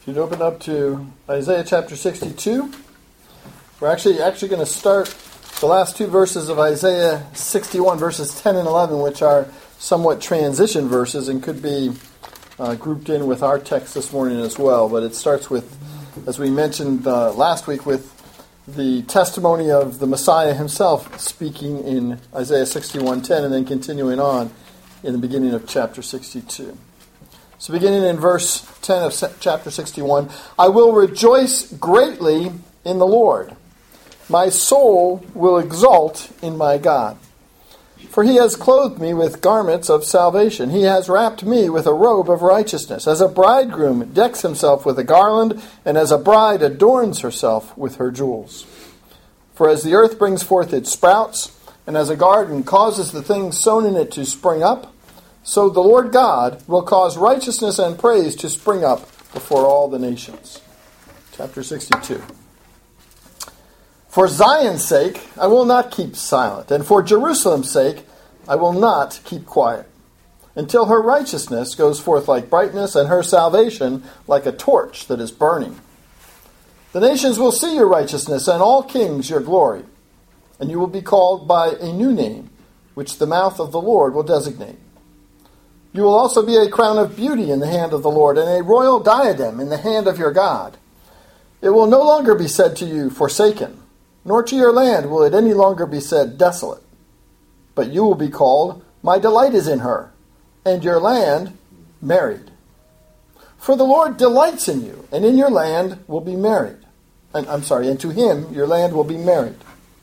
You'd open up to Isaiah chapter 62. We're actually going to start the last two verses of Isaiah 61, verses 10 and 11, which are somewhat transition verses and could be grouped in with our text this morning as well. But it starts with, as we mentioned last week, with the testimony of the Messiah himself speaking in Isaiah 61:10 and then continuing on in the beginning of chapter 62. So beginning in verse 10 of chapter 61, I will rejoice greatly in the Lord. My soul will exult in my God. For he has clothed me with garments of salvation. He has wrapped me with a robe of righteousness. As a bridegroom decks himself with a garland, and as a bride adorns herself with her jewels. For as the earth brings forth its sprouts, and as a garden causes the things sown in it to spring up, so the Lord God will cause righteousness and praise to spring up before all the nations. Chapter 62. For Zion's sake, I will not keep silent, and for Jerusalem's sake, I will not keep quiet, until her righteousness goes forth like brightness, and her salvation like a torch that is burning. The nations will see your righteousness, and all kings your glory, and you will be called by a new name, which the mouth of the Lord will designate. You will also be a crown of beauty in the hand of the Lord, and a royal diadem in the hand of your God. It will no longer be said to you, forsaken, nor to your land will it any longer be said, desolate. But you will be called, my delight is in her, and your land, married. For the Lord delights in you, and in your land will be married. And to him your land will be married.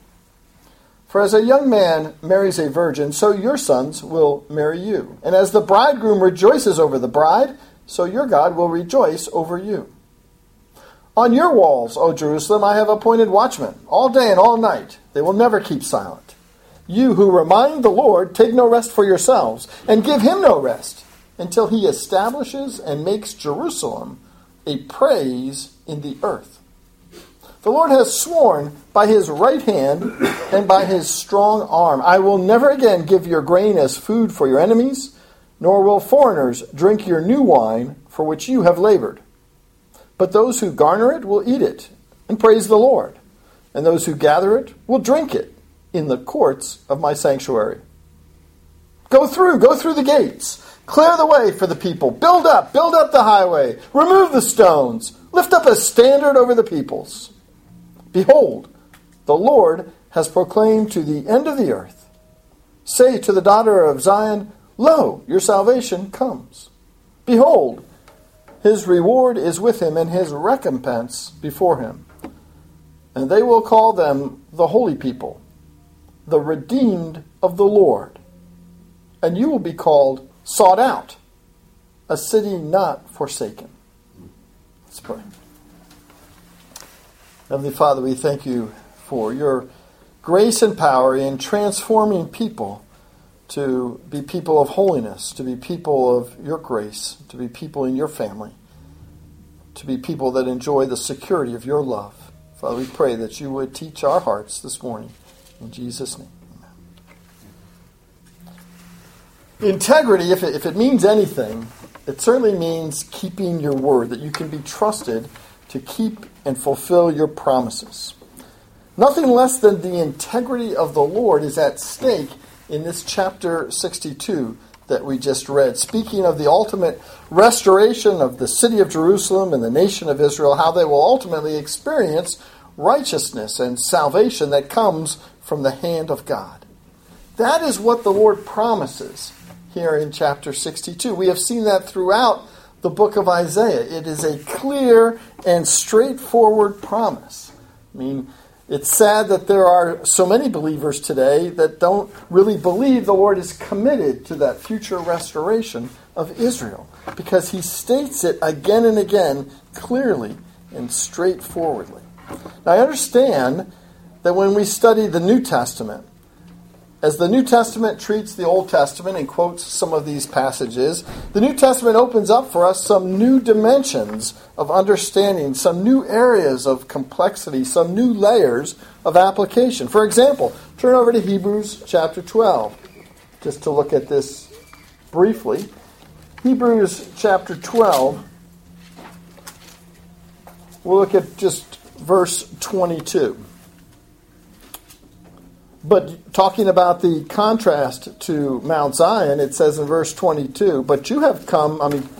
For as a young man marries a virgin, so your sons will marry you. And as the bridegroom rejoices over the bride, so your God will rejoice over you. On your walls, O Jerusalem, I have appointed watchmen, all day and all night. They will never keep silent. You who remind the Lord, take no rest for yourselves, and give him no rest, until he establishes and makes Jerusalem a praise in the earth. The Lord has sworn by his right hand and by his strong arm, I will never again give your grain as food for your enemies, nor will foreigners drink your new wine for which you have labored. But those who garner it will eat it and praise the Lord, and those who gather it will drink it in the courts of my sanctuary. Go through the gates, clear the way for the people, build up the highway, remove the stones, lift up a standard over the peoples. Behold, the Lord has proclaimed to the end of the earth. Say to the daughter of Zion, lo, your salvation comes. Behold, his reward is with him, and his recompense before him. And they will call them the holy people, the redeemed of the Lord. And you will be called sought out, a city not forsaken. Let's pray. Heavenly Father, we thank you for your grace and power in transforming people to be people of holiness, to be people of your grace, to be people in your family, to be people that enjoy the security of your love. Father, we pray that you would teach our hearts this morning. In Jesus' name, amen. Integrity, if it means anything, it certainly means keeping your word, that you can be trusted to keep and fulfill your promises. Nothing less than the integrity of the Lord is at stake in this chapter 62 that we just read. Speaking of the ultimate restoration of the city of Jerusalem and the nation of Israel, how they will ultimately experience righteousness and salvation that comes from the hand of God. That is what the Lord promises here in chapter 62. We have seen that throughout the book of Isaiah. It is a clear and straightforward promise. I mean, it's sad that there are so many believers today that don't really believe the Lord is committed to that future restoration of Israel, because he states it again and again clearly and straightforwardly. Now, I understand that when we study the New Testament, as the New Testament treats the Old Testament and quotes some of these passages, the New Testament opens up for us some new dimensions of understanding, some new areas of complexity, some new layers of application. For example, turn over to Hebrews chapter 12, just to look at this briefly. Hebrews chapter 12, We'll look at just verse 22. But talking about the contrast to Mount Zion, it says in verse 22, but you have come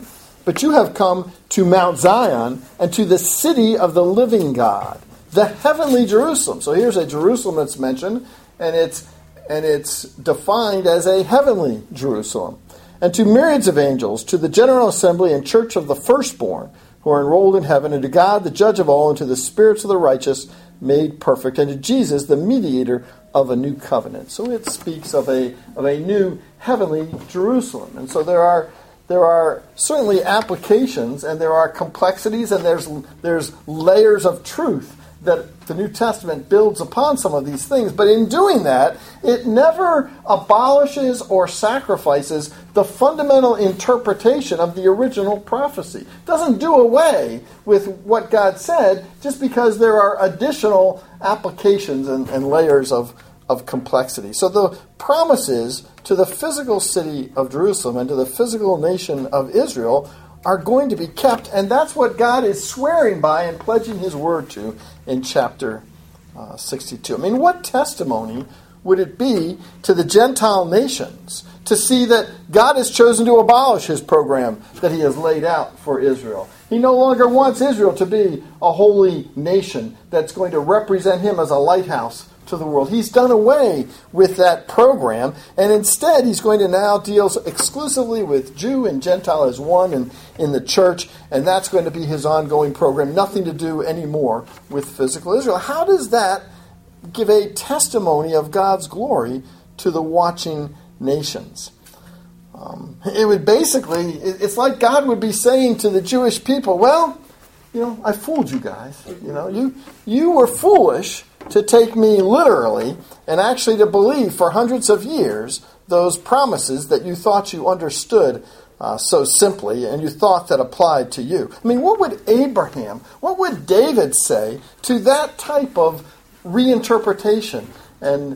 to Mount Zion and to the city of the living God, the heavenly Jerusalem. So here's a Jerusalem that's mentioned, and it's defined as a heavenly Jerusalem. And to myriads of angels, to the general assembly and church of the firstborn, who are enrolled in heaven, and to God, the judge of all, and to the spirits of the righteous made perfect, and to Jesus, the mediator of a new covenant. So it speaks of a new heavenly Jerusalem. And so there are certainly applications, and there are complexities, and there's layers of truth that the New Testament builds upon some of these things. But in doing that, it never abolishes or sacrifices the fundamental interpretation of the original prophecy. It doesn't do away with what God said just because there are additional applications and layers of complexity. So the promises to the physical city of Jerusalem and to the physical nation of Israel are going to be kept, and that's what God is swearing by and pledging his word to in chapter 62. I mean, what testimony would it be to the Gentile nations to see that God has chosen to abolish his program that he has laid out for Israel? He no longer wants Israel to be a holy nation that's going to represent him as a lighthouse to the world. He's done away with that program, and instead he's going to now deal exclusively with Jew and Gentile as one in the church, and that's going to be his ongoing program, nothing to do anymore with physical Israel. How does that give a testimony of God's glory to the watching nations? It would basically, it's like God would be saying to the Jewish people, well, I fooled you guys. You were foolish to take me literally and actually to believe for hundreds of years those promises that you thought you understood so simply and you thought that applied to you. I mean, what would Abraham, what would David say to that type of reinterpretation and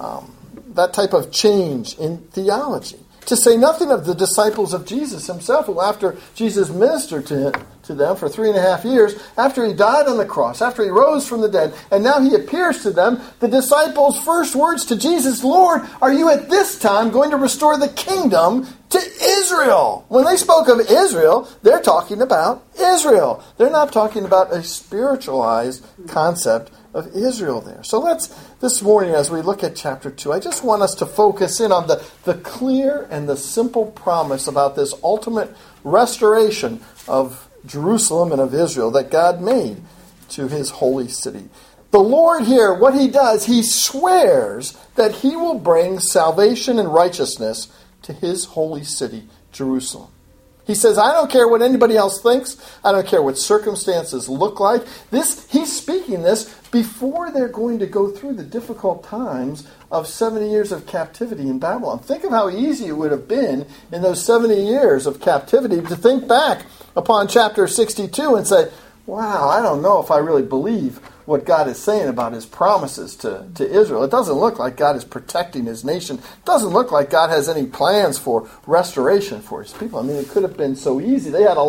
that type of change in theology? To say nothing of the disciples of Jesus himself, who after Jesus ministered to them for 3.5 years, after he died on the cross, after he rose from the dead, and now he appears to them, the disciples' first words to Jesus, Lord, are you at this time going to restore the kingdom to Israel? When they spoke of Israel, they're talking about Israel. They're not talking about a spiritualized concept of Israel there. So this morning, as we look at chapter 2, I just want us to focus in on the clear and the simple promise about this ultimate restoration of Jerusalem and of Israel that God made to his holy city. The Lord here, what he does, he swears that he will bring salvation and righteousness to his holy city, Jerusalem. He says, I don't care what anybody else thinks. I don't care what circumstances look like. He's speaking this before they're going to go through the difficult times of 70 years of captivity in Babylon. Think of how easy it would have been in those 70 years of captivity to think back upon chapter 62 and say, wow, I don't know if I really believe what God is saying about his promises to Israel. It doesn't look like God is protecting his nation. It doesn't look like God has any plans for restoration for his people. I mean, it could have been so easy. There's a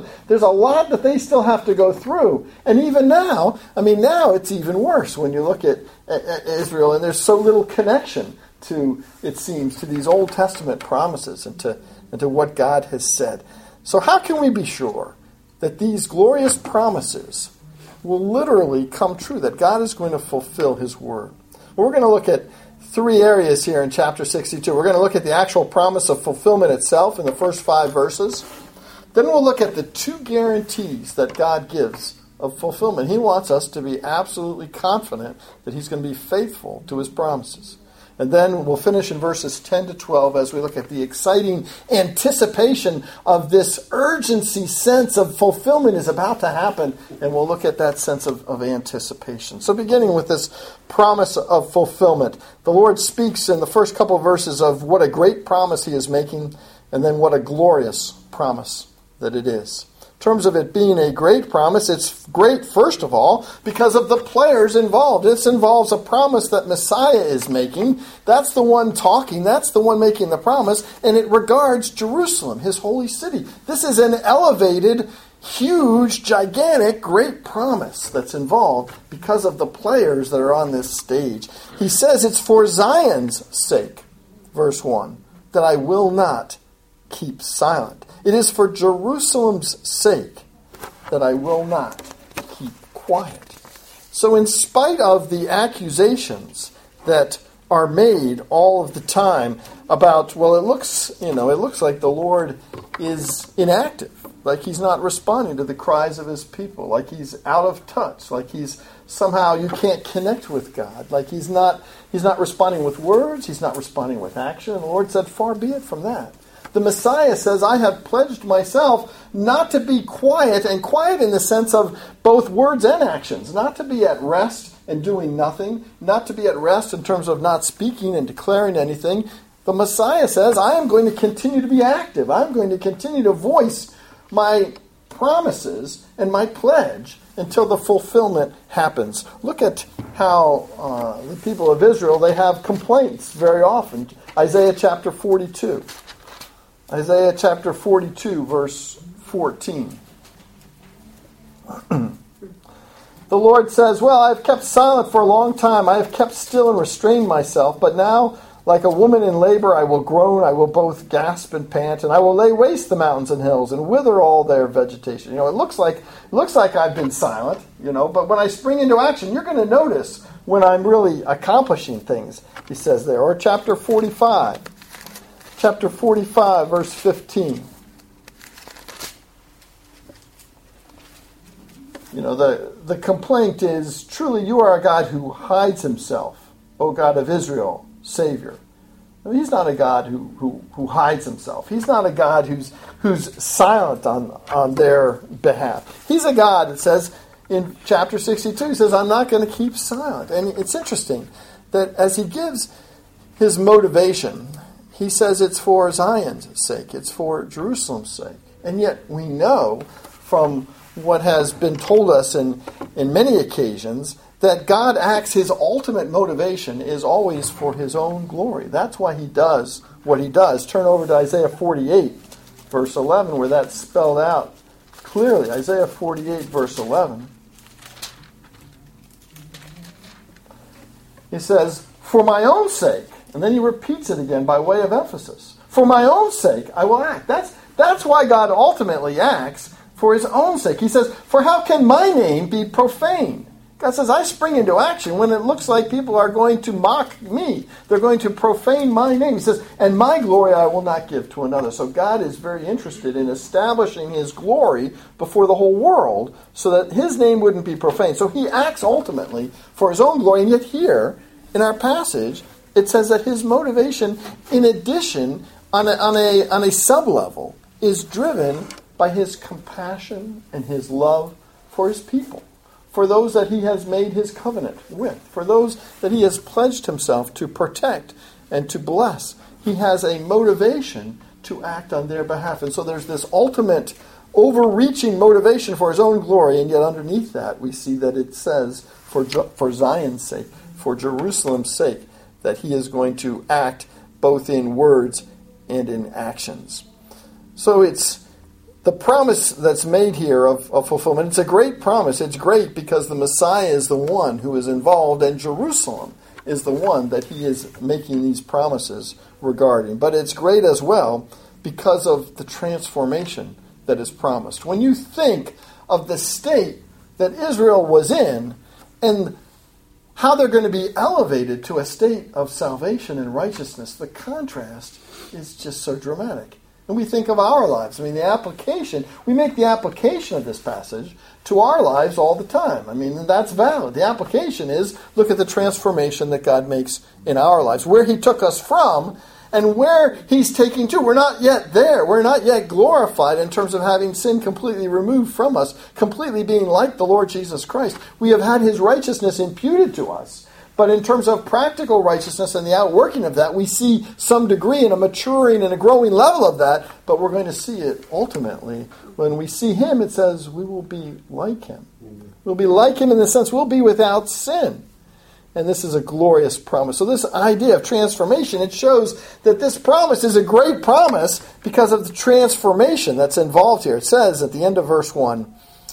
lot that they still have to go through. And even now, now it's even worse when you look at Israel, and there's so little connection to, it seems, to these Old Testament promises and to what God has said. So how can we be sure that these glorious promises will literally come true, that God is going to fulfill his word? Well, we're going to look at 3 areas here in chapter 62. We're going to look at the actual promise of fulfillment itself in the first 5 verses. Then we'll look at the 2 guarantees that God gives of fulfillment. He wants us to be absolutely confident that he's going to be faithful to his promises. And then we'll finish in verses 10 to 12 as we look at the exciting anticipation of this urgency sense of fulfillment is about to happen. And we'll look at that sense of anticipation. So beginning with this promise of fulfillment, the Lord speaks in the first couple of verses of what a great promise he is making, and then what a glorious promise that it is. In terms of it being a great promise, it's great, first of all, because of the players involved. This involves a promise that Messiah is making. That's the one talking. That's the one making the promise. And it regards Jerusalem, his holy city. This is an elevated huge, gigantic, great promise that's involved because of the players that are on this stage. He says it's for Zion's sake, verse 1, that I will not keep silent. It is for Jerusalem's sake that I will not keep quiet. So in spite of the accusations that are made all of the time about, well, it looks like the Lord is inactive, like he's not responding to the cries of his people, like he's out of touch, like he's somehow you can't connect with God, like he's not responding with words, he's not responding with action. And the Lord said, far be it from that. The Messiah says, I have pledged myself not to be quiet, and quiet in the sense of both words and actions, not to be at rest and doing nothing, not to be at rest in terms of not speaking and declaring anything. The Messiah says, I am going to continue to be active. I'm going to continue to voice my promises and my pledge until the fulfillment happens. Look at how the people of Israel, they have complaints very often. Isaiah chapter 42. Isaiah chapter 42, verse 14. The Lord says, well, I've kept silent for a long time. I have kept still and restrained myself. But now, like a woman in labor, I will groan. I will both gasp and pant. And I will lay waste the mountains and hills and wither all their vegetation. It looks like I've been silent, but when I spring into action, you're going to notice when I'm really accomplishing things, he says there. Or chapter 45. Chapter 45, verse 15. The complaint is, truly you are a God who hides himself, O God of Israel, Savior. He's not a God who hides himself. He's not a God who's silent on their behalf. He's a God, it says in chapter 62, he says, I'm not going to keep silent. And it's interesting that as he gives his motivation, he says it's for Zion's sake. It's for Jerusalem's sake. And yet we know from what has been told us in many occasions that God acts, his ultimate motivation is always for his own glory. That's why he does what he does. Turn over to Isaiah 48, verse 11, where that's spelled out clearly. Isaiah 48, verse 11. He says, for my own sake, and then he repeats it again by way of emphasis. For my own sake, I will act. That's why God ultimately acts, for his own sake. He says, for how can my name be profaned? God says, I spring into action when it looks like people are going to mock me. They're going to profane my name. He says, and my glory I will not give to another. So God is very interested in establishing his glory before the whole world so that his name wouldn't be profaned. So he acts ultimately for his own glory. And yet here, in our passage, it says that his motivation, in addition, on a sub-level, is driven by his compassion and his love for his people, for those that he has made his covenant with, for those that he has pledged himself to protect and to bless. He has a motivation to act on their behalf. And so there's this ultimate overreaching motivation for his own glory, and yet underneath that we see that it says for Zion's sake, for Jerusalem's sake, that he is going to act both in words and in actions. So it's the promise that's made here of fulfillment. It's a great promise. It's great because the Messiah is the one who is involved, and Jerusalem is the one that he is making these promises regarding. But it's great as well because of the transformation that is promised. When you think of the state that Israel was in and how they're going to be elevated to a state of salvation and righteousness, the contrast is just so dramatic. And we think of our lives. I mean, we make the application of this passage to our lives all the time. I mean, that's valid. The application is, look at the transformation that God makes in our lives, where he took us from and where he's taking to. We're not yet there. We're not yet glorified in terms of having sin completely removed from us, completely being like the Lord Jesus Christ. We have had his righteousness imputed to us. But in terms of practical righteousness and the outworking of that, we see some degree and a maturing and a growing level of that, but we're going to see it ultimately. When we see him, it says we will be like him. We'll be like him in the sense we'll be without sin. And this is a glorious promise. So this idea of transformation, it shows that this promise is a great promise because of the transformation that's involved here. It says at the end of verse 1,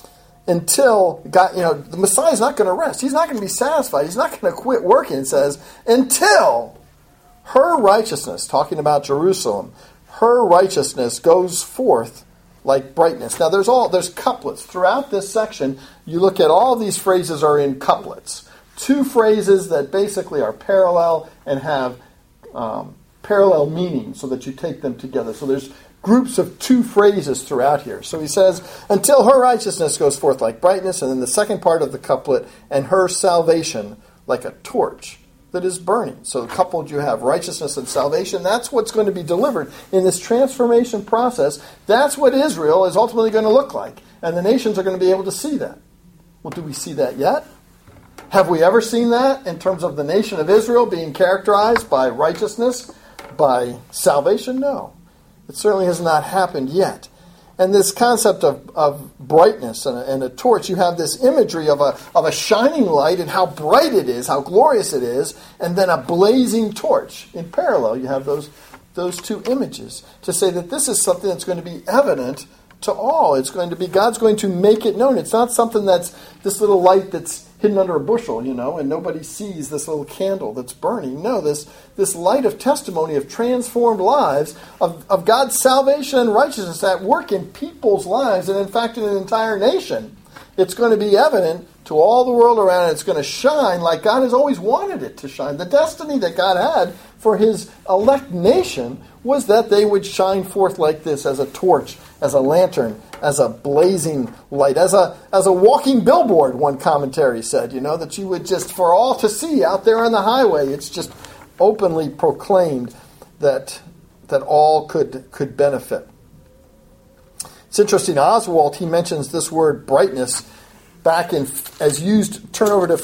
until God, the Messiah is not going to rest. He's not going to be satisfied. He's not going to quit working. It says, until her righteousness, talking about Jerusalem, her righteousness goes forth like brightness. Now there's couplets. Throughout this section, you look at all these phrases are in couplets. Two phrases that basically are parallel and have parallel meaning so that you take them together. So there's groups of two phrases throughout here. So he says, until her righteousness goes forth like brightness, and then the second part of the couplet, and her salvation like a torch that is burning. So coupled you have righteousness and salvation. That's what's going to be delivered in this transformation process. That's what Israel is ultimately going to look like. And the nations are going to be able to see that. Well, do we see that yet? Have we ever seen that in terms of the nation of Israel being characterized by righteousness, by salvation? No. It certainly has not happened yet. And this concept of brightness and a torch, you have this imagery of a shining light and how bright it is, how glorious it is, and then a blazing torch. In parallel, you have those two images to say that this is something that's going to be evident to all. It's going to be, God's going to make it known. It's not something that's this little light that's hidden under a bushel, and nobody sees this little candle that's burning. No, this light of testimony of transformed lives, of God's salvation and righteousness at work in people's lives, and in fact in an entire nation. It's going to be evident to all the world around. It's going to shine like God has always wanted it to shine. The destiny that God had for his elect nation was that they would shine forth like this, as a torch, as a lantern, as a blazing light, as a walking billboard, one commentary said, that you would just, for all to see out there on the highway, it's just openly proclaimed that all could benefit. It's interesting, Oswald, he mentions this word brightness back in, as used, turn over to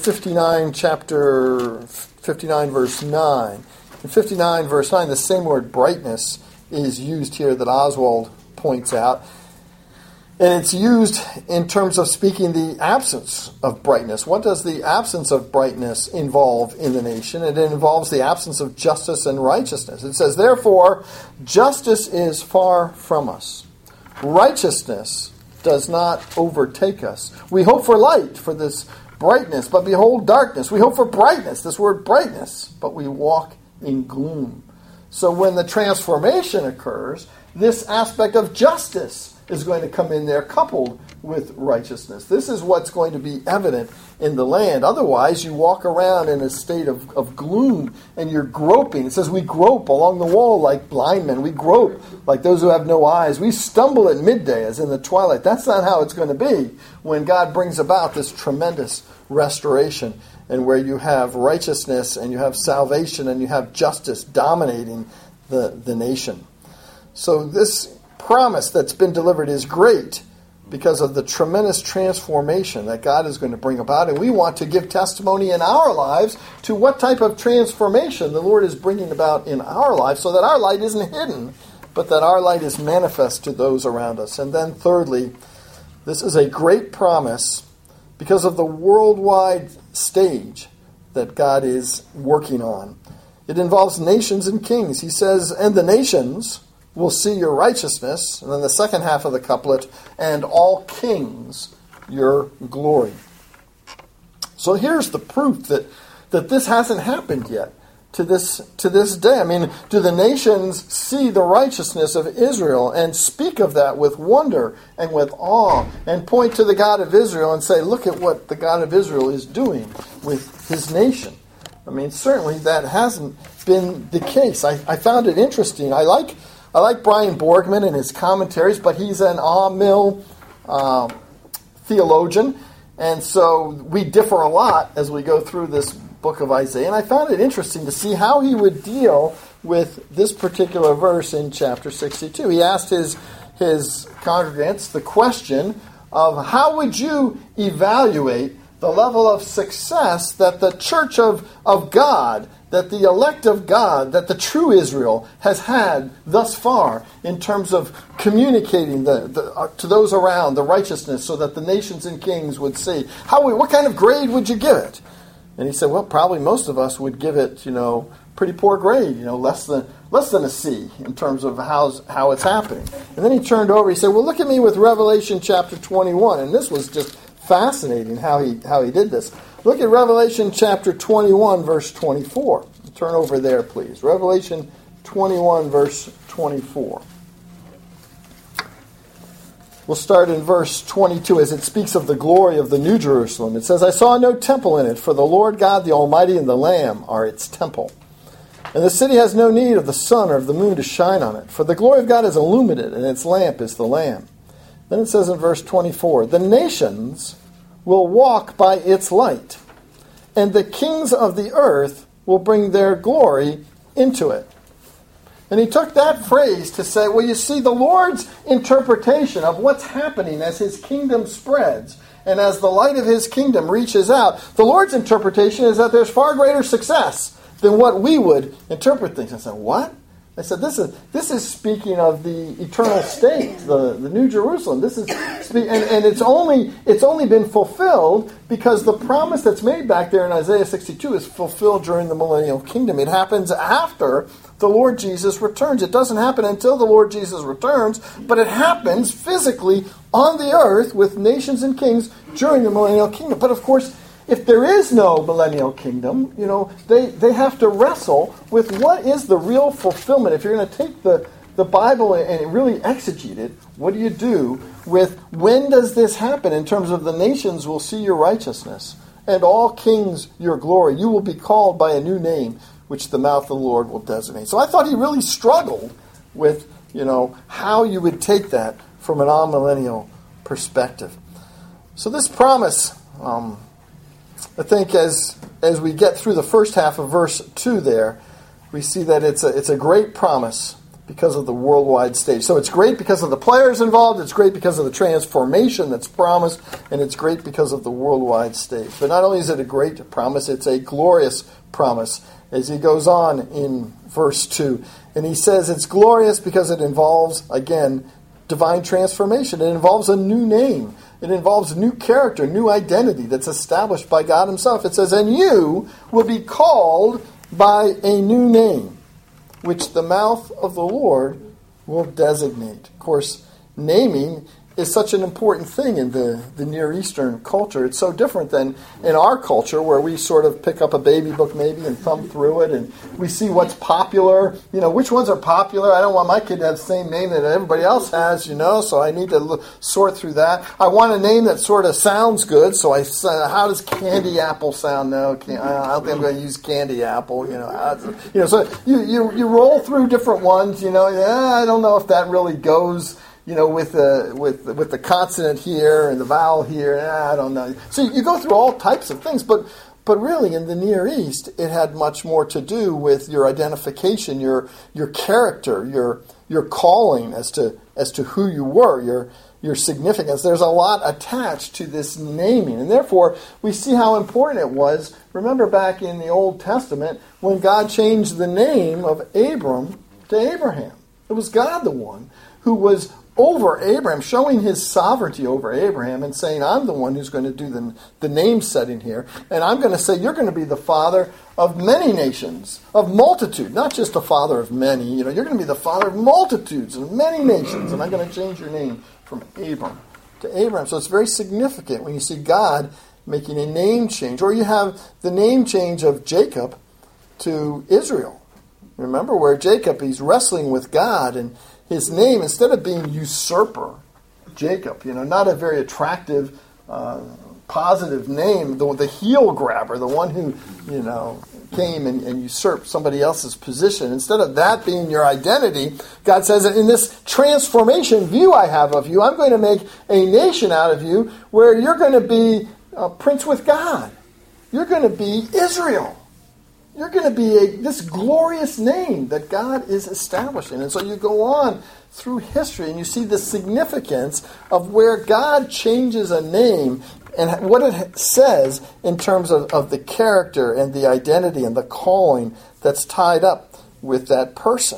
chapter 59, verse 9. In 59, verse 9, the same word brightness is used here that Oswald points out. And it's used in terms of speaking the absence of brightness. What does the absence of brightness involve in the nation? It involves the absence of justice and righteousness. It says, therefore, justice is far from us. Righteousness does not overtake us. We hope for light, for this brightness, but behold darkness. We hope for brightness, this word brightness, but we walk in gloom. So when the transformation occurs, this aspect of justice is going to come in there coupled with righteousness. This is what's going to be evident in the land. Otherwise, you walk around in a state of gloom and you're groping. It says we grope along the wall like blind men. We grope like those who have no eyes. We stumble at midday as in the twilight. That's not how it's going to be when God brings about this tremendous restoration and where you have righteousness and you have salvation and you have justice dominating the nation. So this promise that's been delivered is great because of the tremendous transformation that God is going to bring about. And we want to give testimony in our lives to what type of transformation the Lord is bringing about in our lives so that our light isn't hidden, but that our light is manifest to those around us. And then thirdly, this is a great promise because of the worldwide stage that God is working on. It involves nations and kings. He says, and the nations will see your righteousness. And then the second half of the couplet, and all kings your glory. So here's the proof that this hasn't happened yet to this day. I mean, do the nations see the righteousness of Israel and speak of that with wonder and with awe and point to the God of Israel and say, look at what the God of Israel is doing with his nation? I mean, certainly that hasn't been the case. I found it interesting. I like Brian Borgman and his commentaries, but he's an Mill theologian, and so we differ a lot as we go through this book of Isaiah. And I found it interesting to see how he would deal with this particular verse in chapter 62. He asked his congregants the question of how would you evaluate the level of success that the church of God, that the elect of God, that the true Israel has had thus far in terms of communicating to those around the righteousness so that the nations and kings would see. What kind of grade would you give it? And he said, well, probably most of us would give it, pretty poor grade, less than a C in terms of how it's happening. And then he turned over, he said, well, look at me with Revelation chapter 21. And this was just fascinating how he did this. Look at Revelation chapter 21, verse 24. Turn over there, please. Revelation 21, verse 24. We'll start in verse 22 as it speaks of the glory of the New Jerusalem. It says, I saw no temple in it, for the Lord God, the Almighty, and the Lamb are its temple. And the city has no need of the sun or of the moon to shine on it, for the glory of God is illuminated, and its lamp is the Lamb. Then it says in verse 24, the nations will walk by its light, and the kings of the earth will bring their glory into it. And he took that phrase to say, well, you see, the Lord's interpretation of what's happening as his kingdom spreads and as the light of his kingdom reaches out, the Lord's interpretation is that there's far greater success than what we would interpret things. I said, what? I said, this is speaking of the eternal state, the New Jerusalem. This is, and it's only been fulfilled because the promise that's made back there in Isaiah 62 is fulfilled during the millennial kingdom. It happens after the Lord Jesus returns. It doesn't happen until the Lord Jesus returns, but it happens physically on the earth with nations and kings during the millennial kingdom. But of course, if there is no millennial kingdom, they have to wrestle with what is the real fulfillment. If you're going to take the Bible and really exegete it, what do you do with when does this happen in terms of the nations will see your righteousness and all kings your glory. You will be called by a new name which the mouth of the Lord will designate. So I thought he really struggled with, how you would take that from an amillennial perspective. So this promise, I think as we get through the first half of verse 2 there, we see that it's a great promise because of the worldwide stage. So it's great because of the players involved, it's great because of the transformation that's promised, and it's great because of the worldwide stage. But not only is it a great promise, it's a glorious promise. As he goes on in verse 2, and he says it's glorious because it involves, again, divine transformation. It involves a new name. It involves a new character, new identity that's established by God himself. It says, and you will be called by a new name, which the mouth of the Lord will designate. Of course, naming is such an important thing in the Near Eastern culture. It's so different than in our culture where we sort of pick up a baby book maybe and thumb through it and we see what's popular. Which ones are popular? I don't want my kid to have the same name that everybody else has, so I need to sort through that. I want a name that sort of sounds good, so I say, how does Candy Apple sound? No, I don't think I'm going to use Candy Apple. So you roll through different ones. I don't know if that really goes with the consonant here and the vowel here, I don't know. So you go through all types of things, but really in the Near East, it had much more to do with your identification, your character, your calling as to who you were, your significance. There's a lot attached to this naming, and therefore we see how important it was. Remember back in the Old Testament when God changed the name of Abram to Abraham. It was God the one who was over Abraham, showing his sovereignty over Abraham and saying, I'm the one who's going to do the name setting here. And I'm going to say, you're going to be the father of many nations, of multitude, not just the father of many. You're going to be the father of multitudes and many nations. And I'm going to change your name from Abram to Abraham. So it's very significant when you see God making a name change. Or you have the name change of Jacob to Israel. Remember where Jacob, he's wrestling with God, and his name, instead of being usurper, Jacob, not a very attractive, positive name, the heel grabber, the one who, came and usurped somebody else's position. Instead of that being your identity, God says, in this transformation view I have of you, I'm going to make a nation out of you where you're going to be a prince with God. You're going to be Israel. You're going to be this glorious name that God is establishing. And so you go on through history and you see the significance of where God changes a name and what it says in terms of the character and the identity and the calling that's tied up with that person.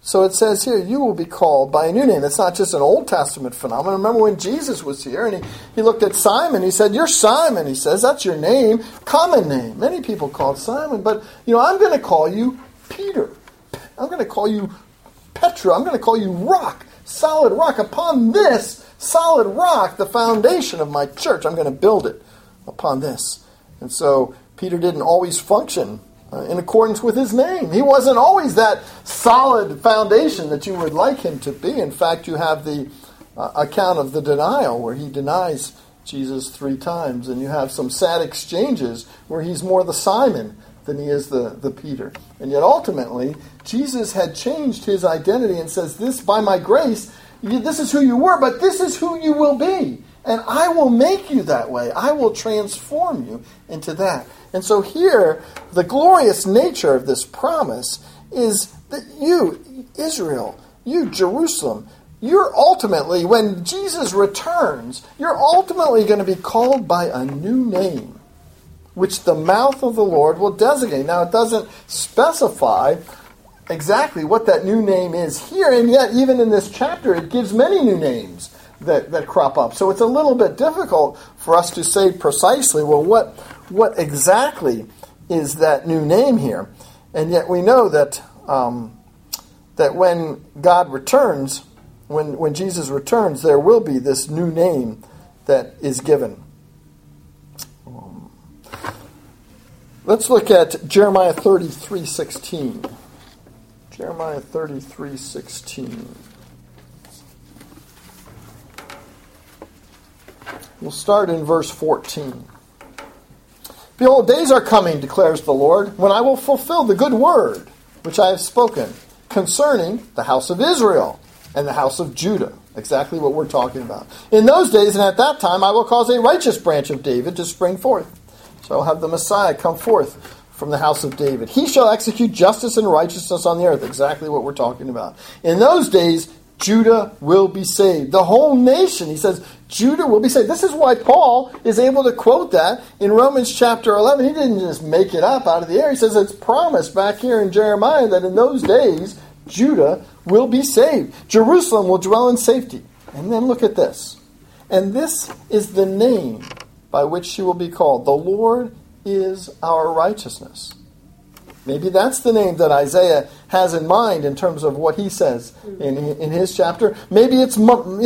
So it says here, you will be called by a new name. It's not just an Old Testament phenomenon. Remember when Jesus was here and he looked at Simon, he said, you're Simon. He says, that's your name, common name. Many people called Simon, but I'm going to call you Peter. I'm going to call you Petra. I'm going to call you rock, solid rock. Upon this solid rock, the foundation of my church, I'm going to build it upon this. And so Peter didn't always function in accordance with his name. He wasn't always that solid foundation that you would like him to be. In fact, you have the account of the denial where he denies Jesus 3 times, and you have some sad exchanges where he's more the Simon than he is the Peter. And yet ultimately, Jesus had changed his identity and says, this, by my grace, this is who you were, but this is who you will be. And I will make you that way. I will transform you into that. And so here, the glorious nature of this promise is that you, Israel, you, Jerusalem, you're ultimately, when Jesus returns, you're ultimately going to be called by a new name, which the mouth of the Lord will designate. Now, it doesn't specify exactly what that new name is here, and yet even in this chapter, it gives many new names that crop up. So it's a little bit difficult for us to say precisely, well, what exactly is that new name here? And yet we know that that when God returns, when Jesus returns, there will be this new name that is given. Let's look at Jeremiah 33:16. Jeremiah 33:16. We'll start in verse 14. Behold, days are coming, declares the Lord, when I will fulfill the good word which I have spoken concerning the house of Israel and the house of Judah. Exactly what we're talking about. In those days and at that time I will cause a righteous branch of David to spring forth. So I'll have the Messiah come forth from the house of David. He shall execute justice and righteousness on the earth. Exactly what we're talking about. In those days, Judah will be saved. The whole nation, he says, Judah will be saved. This is why Paul is able to quote that in Romans chapter 11. He didn't just make it up out of the air. He says it's promised back here in Jeremiah that in those days, Judah will be saved. Jerusalem will dwell in safety. And then look at this. And this is the name by which she will be called. The Lord is our righteousness. Maybe that's the name that Isaiah has in mind in terms of what he says in his chapter. Maybe it's,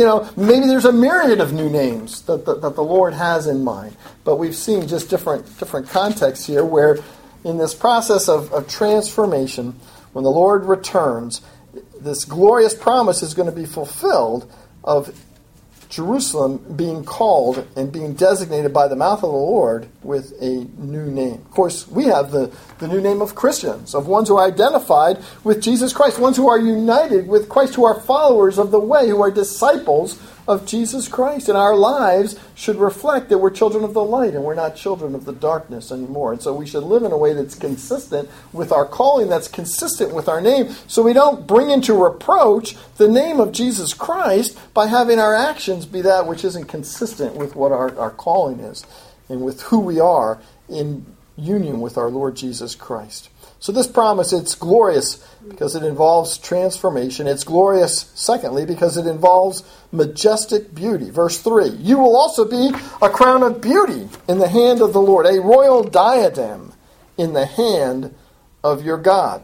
maybe there's a myriad of new names that the Lord has in mind. But we've seen just different contexts here where in this process of transformation, when the Lord returns, this glorious promise is going to be fulfilled of Jerusalem being called and being designated by the mouth of the Lord with a new name. Of course, we have the new name of Christians, of ones who are identified with Jesus Christ, ones who are united with Christ, who are followers of the way, who are disciples of Jesus Christ. And our lives should reflect that we're children of the light and we're not children of the darkness anymore. And so we should live in a way that's consistent with our calling, that's consistent with our name, so we don't bring into reproach the name of Jesus Christ by having our actions be that which isn't consistent with what our calling is and with who we are in union with our Lord Jesus Christ. So this promise, it's glorious because it involves transformation. It's glorious, secondly, because it involves majestic beauty. Verse 3, you will also be a crown of beauty in the hand of the Lord, a royal diadem in the hand of your God.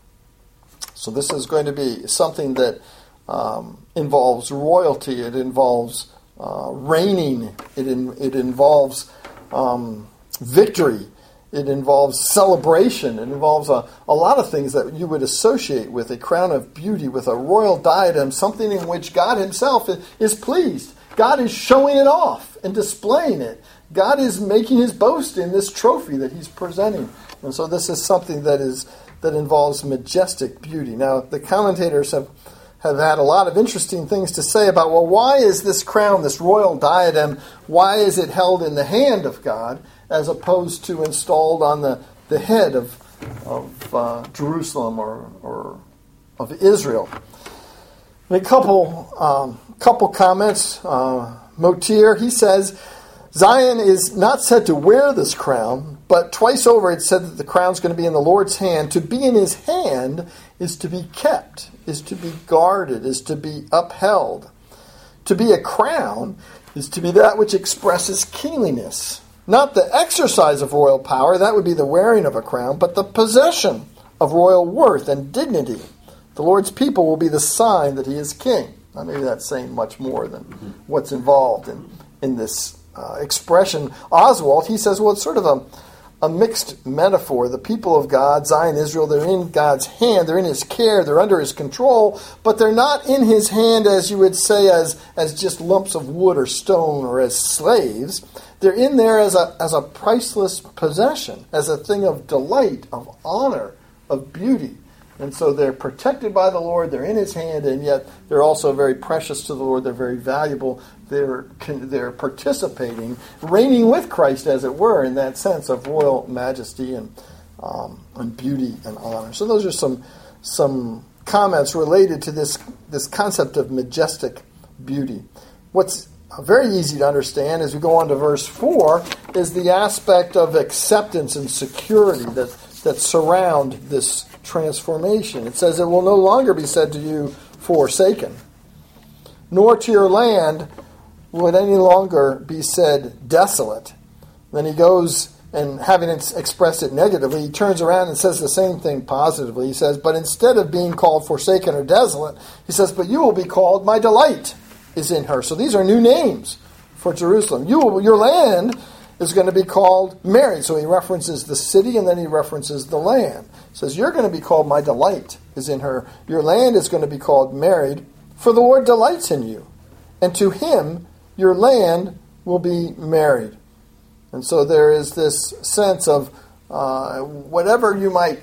So this is going to be something that involves royalty. It involves reigning. It involves victory. It involves celebration. It involves a lot of things that you would associate with a crown of beauty, with a royal diadem, something in which God himself is pleased. God is showing it off and displaying it. God is making his boast in this trophy that he's presenting. And so this is something that involves majestic beauty. Now, the commentators have had a lot of interesting things to say about, well, why is this crown, this royal diadem, why is it held in the hand of God as opposed to installed on the head of Jerusalem or of Israel? A couple comments. Motir, he says, Zion is not said to wear this crown, But twice over it said that the crown's going to be in the Lord's hand. To be in his hand is to be kept, is to be guarded, is to be upheld. To be a crown is to be that which expresses kingliness. Not the exercise of royal power, that would be the wearing of a crown, but the possession of royal worth and dignity. The Lord's people will be the sign that he is king. Now, maybe that's saying much more than what's involved in this expression. Oswald, he says, well, it's sort of a mixed metaphor. The people of God, Zion, Israel, they're in God's hand, they're in his care, they're under his control, but they're not in his hand, as you would say, as just lumps of wood or stone or as slaves. They're in there as a priceless possession, as a thing of delight, of honor, of beauty. And so they're protected by the Lord, they're in his hand, and yet they're also very precious to the Lord, they're very valuable, they're participating, reigning with Christ, as it were, in that sense of royal majesty and beauty and honor. So those are some comments related to this concept of majestic beauty. What's very easy to understand as we go on to verse 4 is the aspect of acceptance and security that surround this transformation. It says, it will no longer be said to you, forsaken, nor to your land will it any longer be said, desolate. Then he goes, and having expressed it negatively, he turns around and says the same thing positively. He says, but instead of being called forsaken or desolate, he says, but you will be called, my delight is in her. So these are new names for Jerusalem. Your land is going to be called married. So he references the city and then he references the land. He says, you're going to be called, my delight is in her. Your land is going to be called married, for the Lord delights in you. And to him, your land will be married. And so there is this sense of whatever might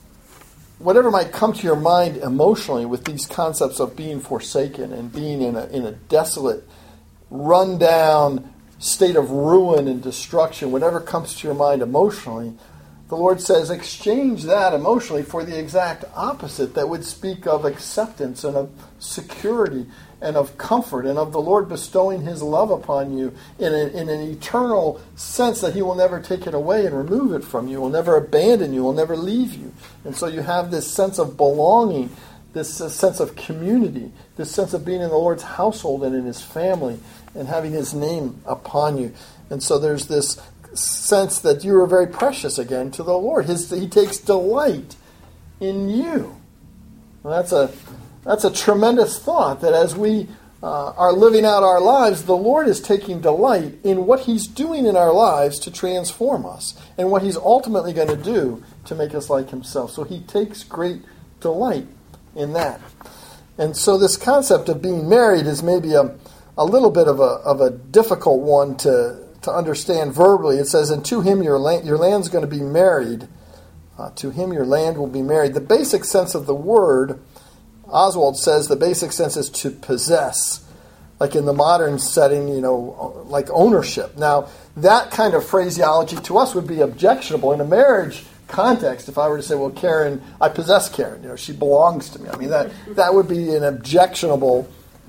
come to your mind emotionally with these concepts of being forsaken and being in a desolate, run-down state of ruin and destruction, whatever comes to your mind emotionally, the Lord says, exchange that emotionally for the exact opposite that would speak of acceptance and of security and of comfort and of the Lord bestowing his love upon you in an eternal sense that he will never take it away and remove it from you, will never abandon you, will never leave you. And so you have this sense of belonging, this sense of community, this sense of being in the Lord's household and in his family and having his name upon you. And so there's this sense that you are very precious again to the Lord. He takes delight in you. Well, that's a tremendous thought, that as we are living out our lives, the Lord is taking delight in what he's doing in our lives to transform us and what he's ultimately going to do to make us like himself. So he takes great delight in that. And so this concept of being married is maybe a little bit of a difficult one to understand verbally. It says, and to him your land's going to be married. To him your land will be married. The basic sense of the word, Oswald says, the basic sense is to possess. Like in the modern setting, like ownership. Now, that kind of phraseology to us would be objectionable in a marriage context. If I were to say, well, Karen, I possess Karen, she belongs to me. I mean, that would be an objectionable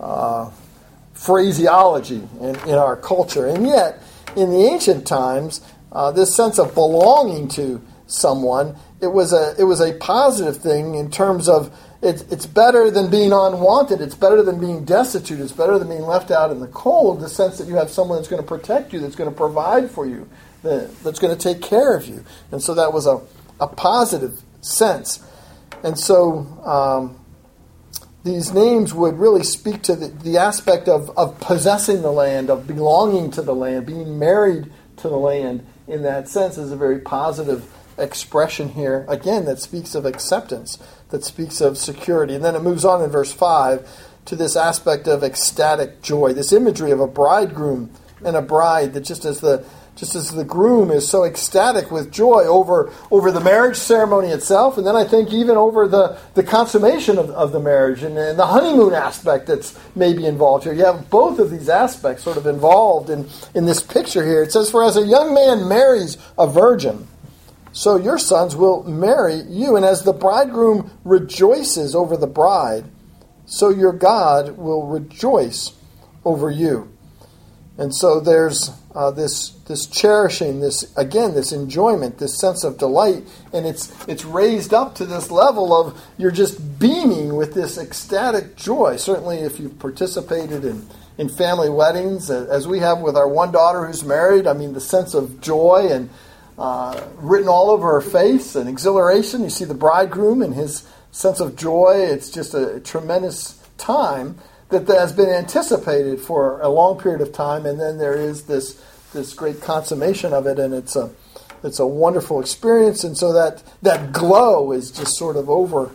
phraseology in our culture. And yet, in the ancient times, this sense of belonging to someone, it was a positive thing in terms of it's better than being unwanted, it's better than being destitute, it's better than being left out in the cold, the sense that you have someone that's going to protect you, that's going to provide for you, that's going to take care of you. And so that was a positive sense. And so these names would really speak to the aspect of possessing the land, of belonging to the land, being married to the land in that sense is a very positive expression here, again, that speaks of acceptance, that speaks of security. And then it moves on in verse 5 to this aspect of ecstatic joy, this imagery of a bridegroom and a bride, that just as the groom is so ecstatic with joy over the marriage ceremony itself, and then I think even over the consummation of the marriage and the honeymoon aspect that's maybe involved here. You have both of these aspects sort of involved in this picture here. It says, for as a young man marries a virgin, so your sons will marry you. And as the bridegroom rejoices over the bride, so your God will rejoice over you. And so there's this cherishing, this enjoyment, this sense of delight, and it's raised up to this level of you're just beaming with this ecstatic joy. Certainly if you've participated in family weddings, as we have with our one daughter who's married, I mean, the sense of joy and written all over her face and exhilaration. You see the bridegroom and his sense of joy. It's just a tremendous time that has been anticipated for a long period of time, and then there is this great consummation of it, and it's a wonderful experience. And so that glow is just sort of over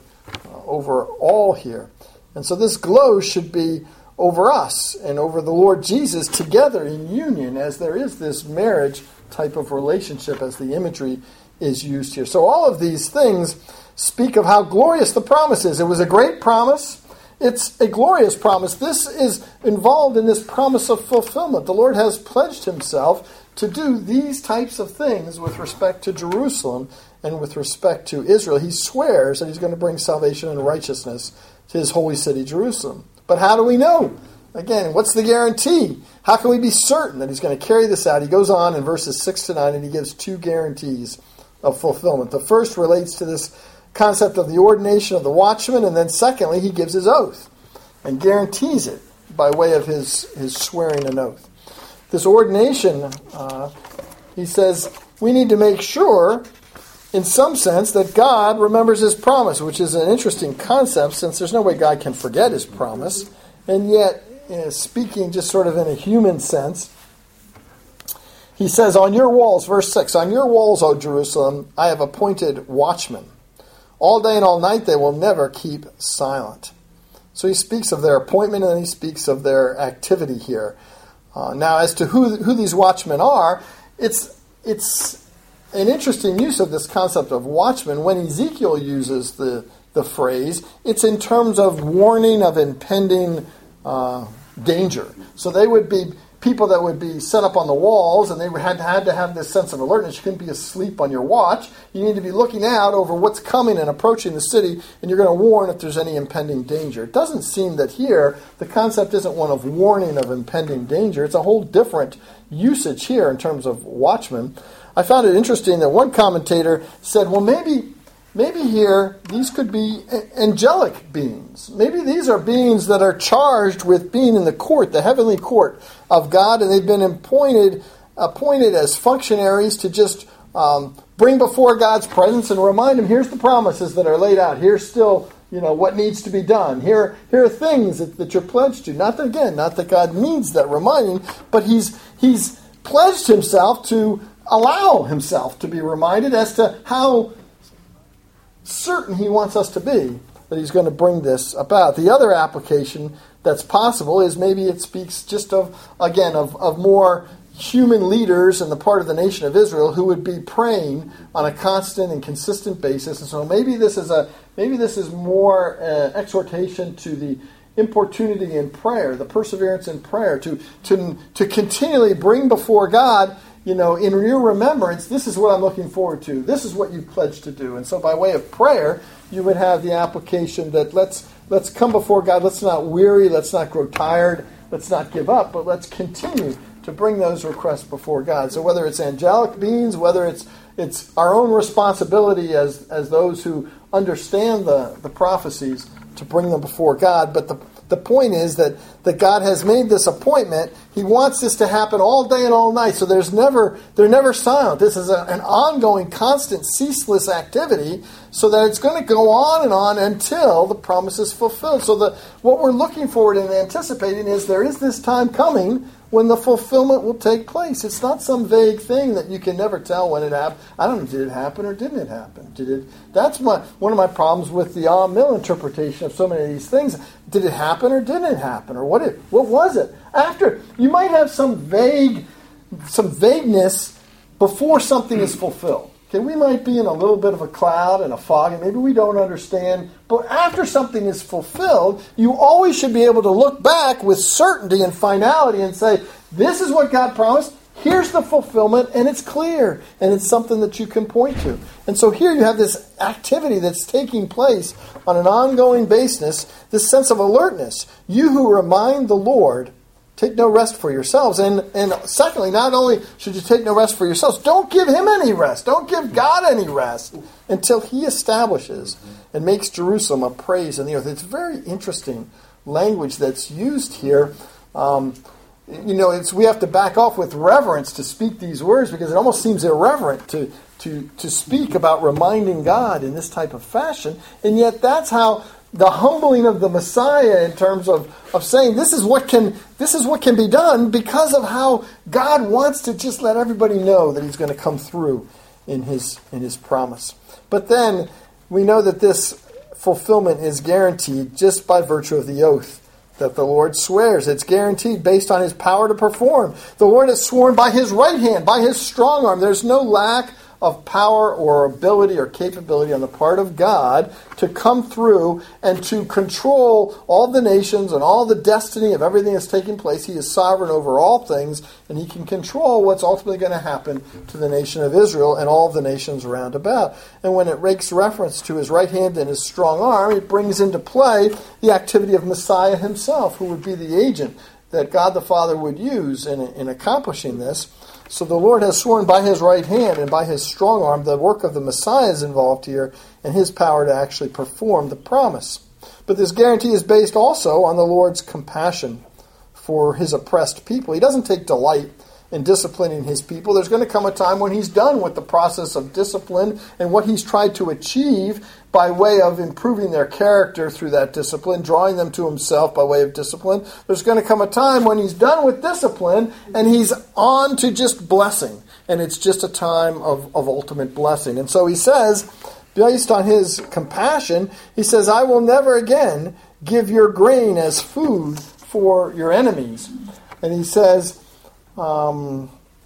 all here. And so this glow should be over us and over the Lord Jesus together in union, as there is this marriage type of relationship as the imagery is used here. So all of these things speak of how glorious the promise is. It was a great promise. It's a glorious promise. This is involved in this promise of fulfillment. The Lord has pledged himself to do these types of things with respect to Jerusalem and with respect to Israel. He swears that he's going to bring salvation and righteousness to his holy city, Jerusalem. But how do we know? Again, what's the guarantee? How can we be certain that he's going to carry this out? He goes on in verses 6 to 9, and he gives two guarantees of fulfillment. The first relates to this concept of the ordination of the watchman, and then secondly, he gives his oath and guarantees it by way of his swearing an oath. This ordination, he says, we need to make sure, in some sense, that God remembers his promise, which is an interesting concept, since there's no way God can forget his promise, and yet, speaking just sort of in a human sense, he says, on your walls, verse 6, on your walls, O Jerusalem, I have appointed watchmen. All day and all night they will never keep silent. So he speaks of their appointment, and he speaks of their activity here. Now, as to who these watchmen are, it's an interesting use of this concept of watchmen. When Ezekiel uses the phrase, it's in terms of warning of impending danger. So they would be people that would be set up on the walls, and they had to have this sense of alertness. You couldn't be asleep on your watch. You need to be looking out over what's coming and approaching the city, and you're going to warn if there's any impending danger. It doesn't seem that here the concept isn't one of warning of impending danger. It's a whole different usage here in terms of watchmen. I found it interesting that one commentator said, well, maybe here these could be angelic beings. Maybe these are beings that are charged with being in the court, the heavenly court of God, and they've been appointed as functionaries to just bring before God's presence and remind him, here's the promises that are laid out. Here's still, what needs to be done. Here are things that you're pledged to. Not that God needs that reminding, but he's pledged himself to allow himself to be reminded as to how certain he wants us to be that he's going to bring this about. The other application that's possible is maybe it speaks just of more human leaders in the part of the nation of Israel who would be praying on a constant and consistent basis. And so maybe this is more exhortation to the importunity in prayer, the perseverance in prayer, to continually bring before God, in your remembrance, this is what I'm looking forward to. This is what you've pledged to do. And so by way of prayer, you would have the application that let's come before God. Let's not weary. Let's not grow tired. Let's not give up. But let's continue to bring those requests before God. So whether it's angelic beings, whether it's our own responsibility as those who understand the prophecies to bring them before God. But the point is that God has made this appointment. He wants this to happen all day and all night. So they're never silent. This is an ongoing, constant, ceaseless activity, so that it's going to go on until the promise is fulfilled. So what we're looking forward and anticipating is there is this time coming when the fulfillment will take place. It's not some vague thing that you can never tell when it happened. I don't know, did it happen or didn't it happen? That's one of my problems with the Mill interpretation of so many of these things. Did it happen or didn't it happen? Or what was it? After, you might have some vagueness before something is fulfilled. Okay, we might be in a little bit of a cloud and a fog, and maybe we don't understand. But after something is fulfilled, you always should be able to look back with certainty and finality and say, this is what God promised, here's the fulfillment, and it's clear, and it's something that you can point to. And so here you have this activity that's taking place on an ongoing basis, this sense of alertness. You who remind the Lord Take no rest for yourselves. And secondly, not only should you take no rest for yourselves, don't give him any rest. Don't give God any rest until he establishes and makes Jerusalem a praise in the earth. It's very interesting language that's used here. We have to back off with reverence to speak these words because it almost seems irreverent to speak about reminding God in this type of fashion. And yet that's how the humbling of the Messiah in terms of saying this is what can be done because of how God wants to just let everybody know that he's going to come through in his promise. But then we know that this fulfillment is guaranteed just by virtue of the oath that the Lord swears. It's guaranteed based on his power to perform. The Lord has sworn by his right hand, by his strong arm. There's no lack of power or ability or capability on the part of God to come through and to control all the nations and all the destiny of everything that's taking place. He is sovereign over all things, and he can control what's ultimately going to happen to the nation of Israel and all of the nations around about. And when it makes reference to his right hand and his strong arm, it brings into play the activity of Messiah himself, who would be the agent that God the Father would use in accomplishing this. So the Lord has sworn by his right hand and by his strong arm. The work of the Messiah is involved here and his power to actually perform the promise. But this guarantee is based also on the Lord's compassion for his oppressed people. He doesn't take delight in disciplining his people. There's going to come a time when he's done with the process of discipline and what he's tried to achieve by way of improving their character through that discipline, drawing them to himself by way of discipline. There's going to come a time when he's done with discipline and he's on to just blessing. And it's just a time of ultimate blessing. And so he says, based on his compassion, he says, I will never again give your grain as food for your enemies. And he says, and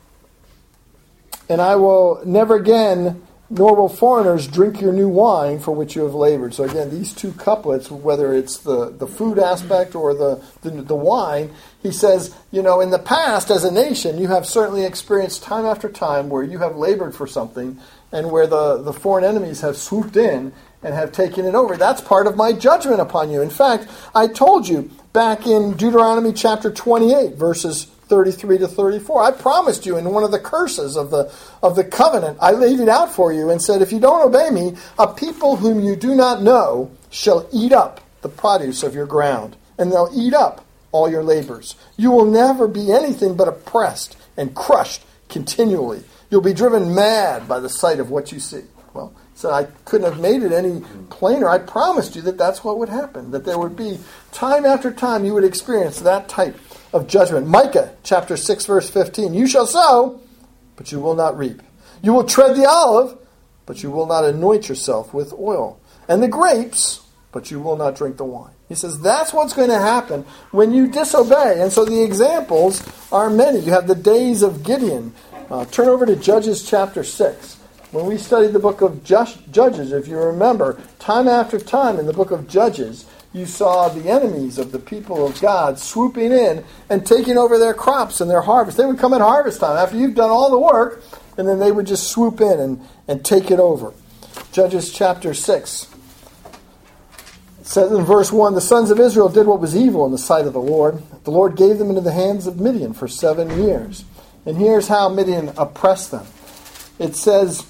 I will never again, nor will foreigners drink your new wine for which you have labored. So again, these two couplets, whether it's the food aspect or the wine, he says, in the past as a nation, you have certainly experienced time after time where you have labored for something and where the foreign enemies have swooped in and have taken it over. That's part of my judgment upon you. In fact, I told you back in Deuteronomy chapter 28, verses 33 to 34. I promised you in one of the curses of the covenant, I laid it out for you and said, if you don't obey me, a people whom you do not know shall eat up the produce of your ground, and they'll eat up all your labors. You will never be anything but oppressed and crushed continually. You'll be driven mad by the sight of what you see. Well, so I couldn't have made it any plainer. I promised you that that's what would happen, that there would be time after time you would experience that type of judgment. Micah chapter 6 verse 15. You shall sow, but you will not reap. You will tread the olive, but you will not anoint yourself with oil. And the grapes, but you will not drink the wine. He says that's what's going to happen when you disobey. And so the examples are many. You have the days of Gideon. Turn over to Judges chapter 6. When we studied the book of Judges, if you remember, time after time in the book of Judges, you saw the enemies of the people of God swooping in and taking over their crops and their harvest. They would come at harvest time after you've done all the work, and then they would just swoop in and take it over. Judges chapter 6 says in verse 1, the sons of Israel did what was evil in the sight of the Lord. The Lord gave them into the hands of Midian for 7 years. And here's how Midian oppressed them. It says,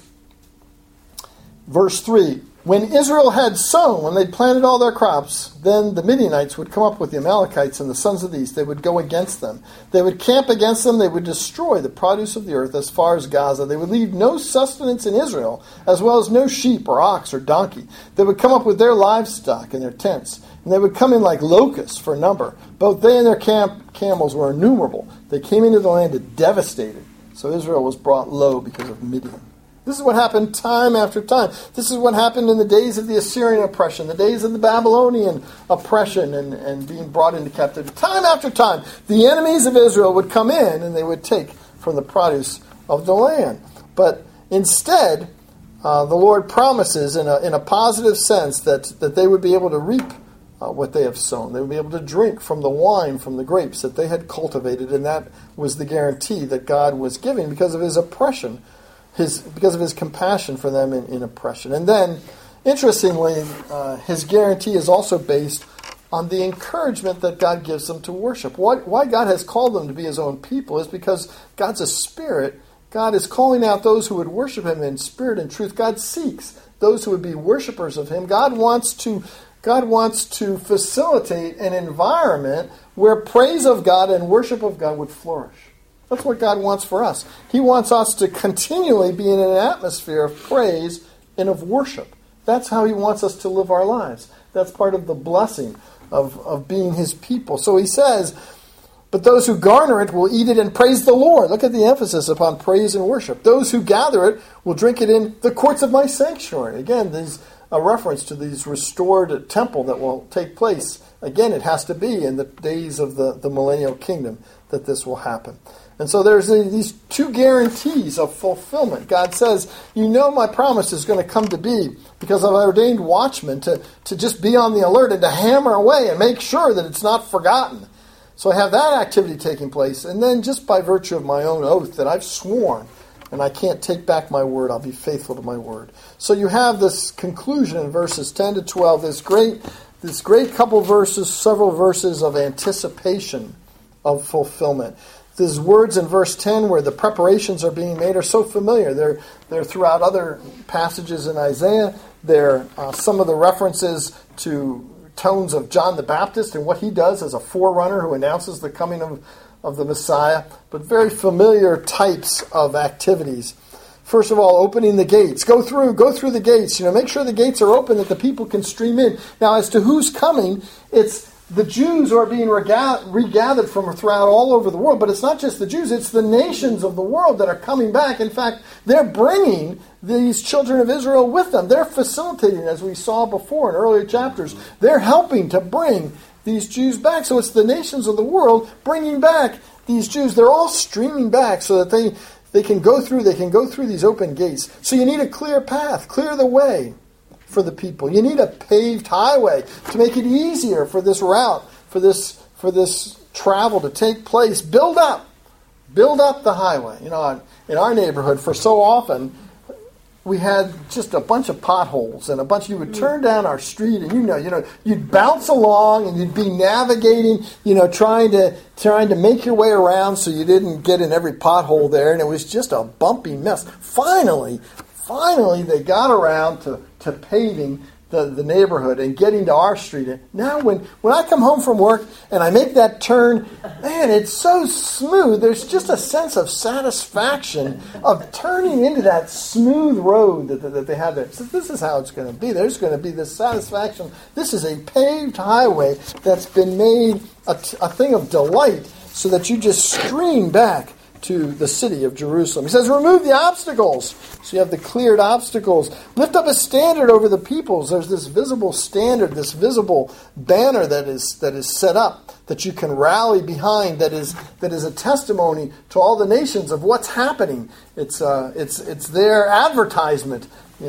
verse 3, when Israel had sown, when they planted all their crops, then the Midianites would come up with the Amalekites and the sons of the east. They would go against them. They would camp against them. They would destroy the produce of the earth as far as Gaza. They would leave no sustenance in Israel, as well as no sheep or ox or donkey. They would come up with their livestock and their tents, and they would come in like locusts for number. Both they and their camels were innumerable. They came into the land and devastated. So Israel was brought low because of Midian. This is what happened time after time. This is what happened in the days of the Assyrian oppression, the days of the Babylonian oppression and being brought into captivity. Time after time, the enemies of Israel would come in and they would take from the produce of the land. But instead, the Lord promises in a positive sense that they would be able to reap what they have sown. They would be able to drink from the wine, from the grapes that they had cultivated, and that was the guarantee that God was giving because of his oppression. Because of his compassion for them in oppression. And then, interestingly, his guarantee is also based on the encouragement that God gives them to worship. Why God has called them to be his own people is because God's a spirit. God is calling out those who would worship him in spirit and truth. God seeks those who would be worshipers of him. God wants to facilitate an environment where praise of God and worship of God would flourish. That's what God wants for us. He wants us to continually be in an atmosphere of praise and of worship. That's how he wants us to live our lives. That's part of the blessing of being his people. So he says, but those who garner it will eat it and praise the Lord. Look at the emphasis upon praise and worship. Those who gather it will drink it in the courts of my sanctuary. Again, there's a reference to these restored temple that will take place. Again, it has to be in the days of the millennial kingdom that this will happen. And so there's these two guarantees of fulfillment. God says, you know my promise is going to come to be because I've ordained watchmen to just be on the alert and to hammer away and make sure that it's not forgotten. So I have that activity taking place. And then just by virtue of my own oath that I've sworn, and I can't take back my word, I'll be faithful to my word. So you have this conclusion in verses 10 to 12, this great couple verses, several verses of anticipation of fulfillment. These words in verse 10 where the preparations are being made are so familiar. They're throughout other passages in Isaiah. They're some of the references to tones of John the Baptist and what he does as a forerunner who announces the coming of the Messiah, but very familiar types of activities. First of all, opening the gates. Go through the gates. Make sure the gates are open that the people can stream in. Now, as to who's coming, it's the Jews who are being regathered from throughout all over the world. But it's not just the Jews, it's the nations of the world that are coming back. In fact, they're bringing these children of Israel with them. They're facilitating, as we saw before in earlier chapters. They're helping to bring these Jews back. So it's the nations of the world bringing back these Jews. They're all streaming back so that they can go through these open gates. So you need a clear path, clear the way for the people. You need a paved highway to make it easier for this route, for this travel to take place. Build up the highway. In our neighborhood, for so often, we had just a bunch of potholes and you would turn down our street and you'd bounce along and you'd be navigating, trying to make your way around so you didn't get in every pothole there, and it was just a bumpy mess. Finally they got around to paving the neighborhood and getting to our street. And now when I come home from work and I make that turn, man, it's so smooth. There's just a sense of satisfaction of turning into that smooth road that they have there. So this is how it's going to be. There's going to be this satisfaction. This is a paved highway that's been made a thing of delight so that you just stream back to the city of Jerusalem. He says, remove the obstacles. So you have the cleared obstacles. Lift up a standard over the peoples. There's this visible standard, this visible banner that is set up that you can rally behind, that is a testimony to all the nations of what's happening. It's their advertisement.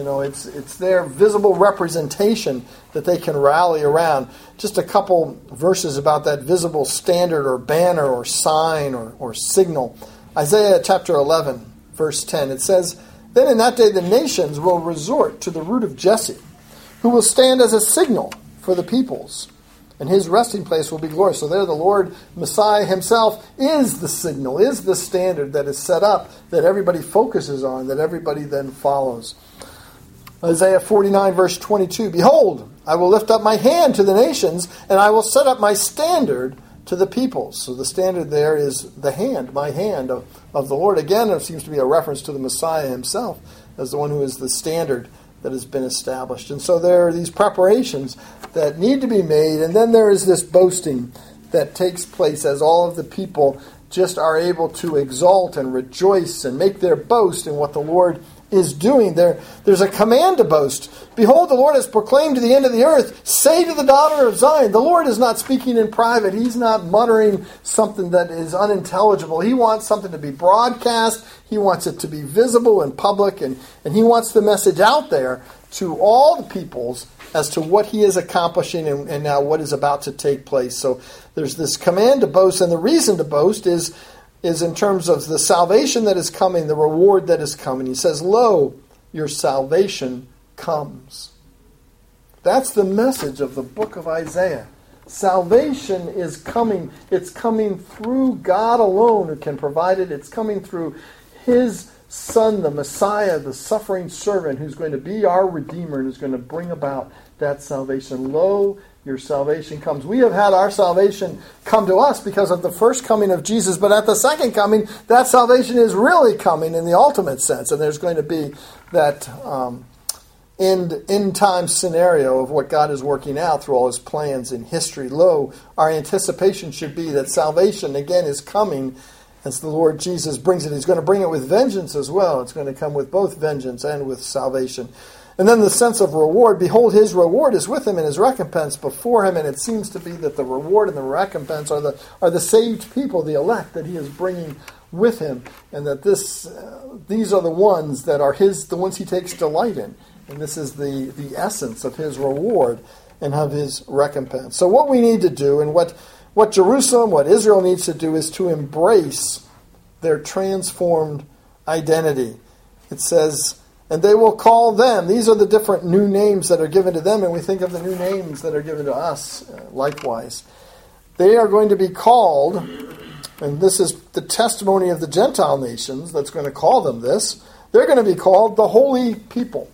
It's their visible representation that they can rally around. Just a couple verses about that visible standard or banner or sign or signal. Isaiah chapter 11, verse 10, it says, then in that day the nations will resort to the root of Jesse, who will stand as a signal for the peoples, and his resting place will be glorious. So there the Lord Messiah himself is the signal, is the standard that is set up, that everybody focuses on, that everybody then follows. Isaiah 49, verse 22, behold, I will lift up my hand to the nations, and I will set up my standard to the peoples. So the standard there is the hand, my hand of the Lord. Again, it seems to be a reference to the Messiah himself as the one who is the standard that has been established. And so there are these preparations that need to be made, and then there is this boasting that takes place as all of the people just are able to exalt and rejoice and make their boast in what the Lord is doing. There's a command to boast. Behold, the Lord has proclaimed to the end of the earth, say to the daughter of Zion. The Lord is not speaking in private. He's not muttering something that is unintelligible. He wants something to be broadcast. He wants it to be visible and public, and he wants the message out there to all the peoples as to what he is accomplishing and now what is about to take place. So there's this command to boast, and the reason to boast is in terms of the salvation that is coming, the reward that is coming. He says, lo, your salvation comes. That's the message of the book of Isaiah. Salvation is coming. It's coming through God alone who can provide it. It's coming through His Son, the Messiah, the suffering servant, who's going to be our Redeemer and who's going to bring about that salvation. Lo, your salvation comes. We have had our salvation come to us because of the first coming of Jesus, but at the second coming, that salvation is really coming in the ultimate sense, and there's going to be that end time scenario of what God is working out through all His plans in history. Lo, our anticipation should be that salvation again is coming as the Lord Jesus brings it. He's going to bring it with vengeance as well. It's going to come with both vengeance and with salvation. And then the sense of reward. Behold, His reward is with Him and His recompense before Him. And it seems to be that the reward and the recompense are the saved people, the elect that He is bringing with Him, and that these are the ones that are His, the ones He takes delight in. And this is the essence of His reward and of His recompense. So what we need to do, and what Jerusalem, what Israel needs to do, is to embrace their transformed identity. It says, and they will call them. These are the different new names that are given to them, and we think of the new names that are given to us likewise. They are going to be called, and this is the testimony of the Gentile nations that's going to call them this, they're going to be called the holy people.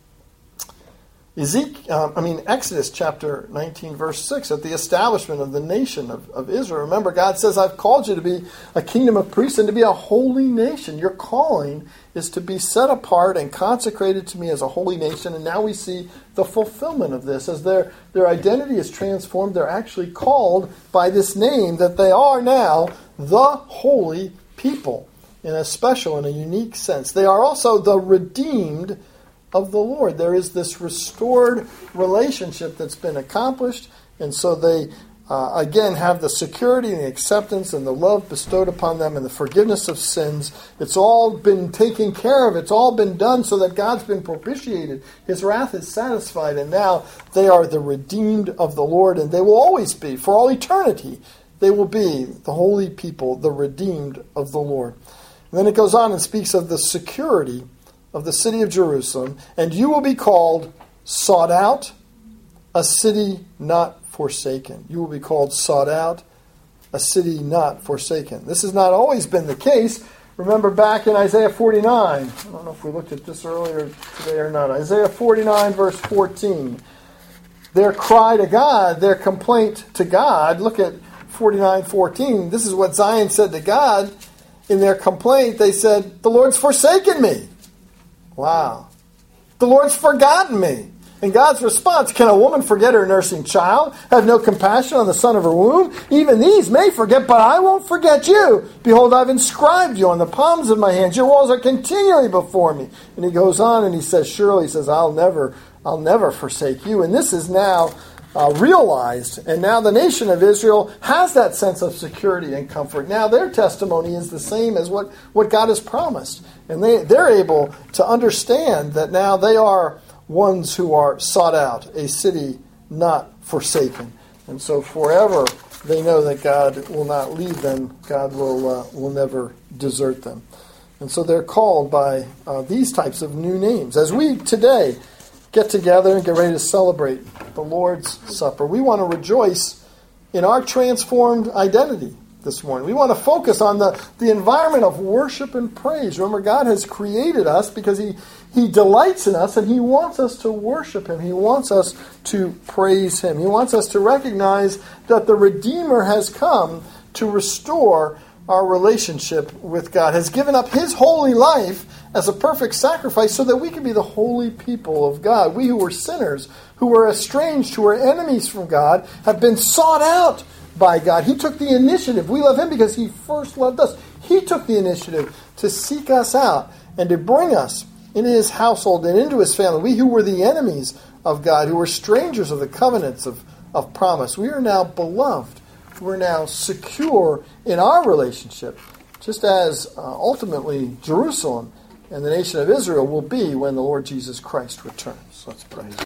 Exodus chapter 19, verse 6, at the establishment of the nation of Israel. Remember, God says, I've called you to be a kingdom of priests and to be a holy nation. Your calling is to be set apart and consecrated to me as a holy nation. And now we see the fulfillment of this. As their identity is transformed, they're actually called by this name that they are now the holy people in a special and a unique sense. They are also the redeemed of the Lord. There is this restored relationship that's been accomplished, and so they again have the security and the acceptance and the love bestowed upon them and the forgiveness of sins. It's all been taken care of. It's all been done so that God's been propitiated. His wrath is satisfied, and now they are the redeemed of the Lord, and they will always be, for all eternity, they will be the holy people, the redeemed of the Lord. And then it goes on and speaks of the security of the city of Jerusalem, and you will be called sought out, a city not forsaken. You will be called sought out, a city not forsaken. This has not always been the case. Remember back in Isaiah 49. I don't know if we looked at this earlier today or not. Isaiah 49, verse 14. Their cry to God, their complaint to God. Look at 49:14. This is what Zion said to God. In their complaint, they said, the Lord's forsaken me. Wow. The Lord's forgotten me. And God's response, can a woman forget her nursing child, have no compassion on the son of her womb? Even these may forget, but I won't forget you. Behold, I've inscribed you on the palms of my hands. Your walls are continually before me. And he goes on and he says, surely, he says, I'll never forsake you. And this is now realized. And now the nation of Israel has that sense of security and comfort. Now their testimony is the same as what God has promised. And they're able to understand that now they are ones who are sought out, a city not forsaken. And so forever they know that God will not leave them. God will never desert them. And so they're called by these types of new names. As we today get together and get ready to celebrate the Lord's Supper, we want to rejoice in our transformed identity this morning. We want to focus on the environment of worship and praise. Remember, God has created us because He delights in us, and He wants us to worship Him. He wants us to praise Him. He wants us to recognize that the Redeemer has come to restore our relationship with God, has given up His holy life as a perfect sacrifice so that we can be the holy people of God. We who were sinners, who were estranged, who were enemies from God, have been sought out by God. He took the initiative. We love Him because He first loved us. He took the initiative to seek us out and to bring us into His household and into His family. We who were the enemies of God, who were strangers of the covenants of promise, we are now beloved. We're now secure in our relationship, just as ultimately Jerusalem and the nation of Israel will be when the Lord Jesus Christ returns. Let's pray.